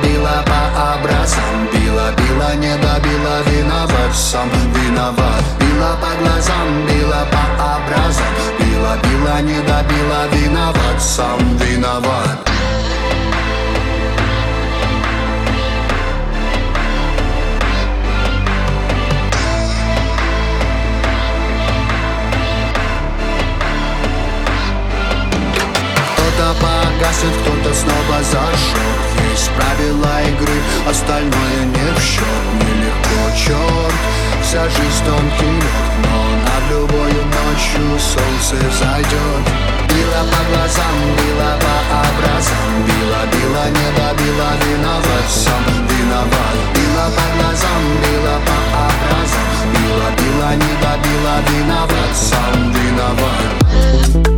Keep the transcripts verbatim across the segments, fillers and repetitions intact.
била по образам, била, била, не добила, виноват сам, виноват. Била по глазам, била по образам, била, била, не добила, виноват сам, виноват. Кто-то погасит, кто-то снова зажжет. Есть правила игры, остальное не в счет. Нелегко, черт, вся жизнь тонкий лед, но над любою ночью солнце взойдет. Била по глазам, била по образам, била, била, не добила, виноват сам, виноват. Била по глазам, била по образам, била, била, не добила, виноват сам, виноват.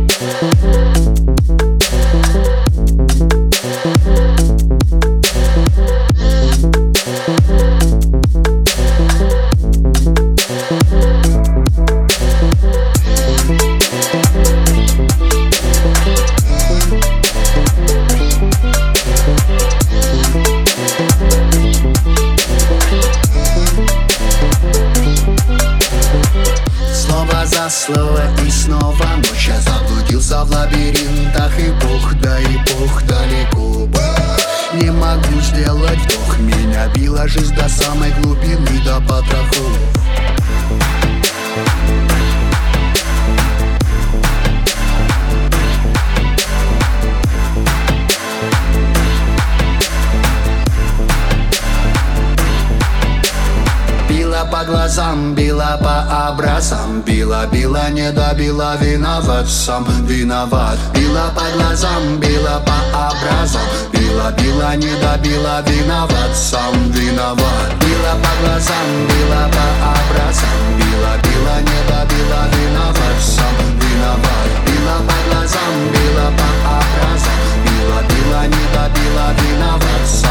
За слово и снова ночь я заблудился в лабиринтах, и Бог, да и Бог далеко. Не могу сделать вдох, меня била жизнь до самой глубины, до потрохов. Била по глазам, била по образам, била, била, не добила, виноват сам, виноват. Била по глазам, била по образам, била, била, не добила, виноват сам, виноват. Била по глазам, била по образам, била, била, не добила, виноват сам, виноват. Била по глазам, била по образам, била, била, не добила, виноват сам.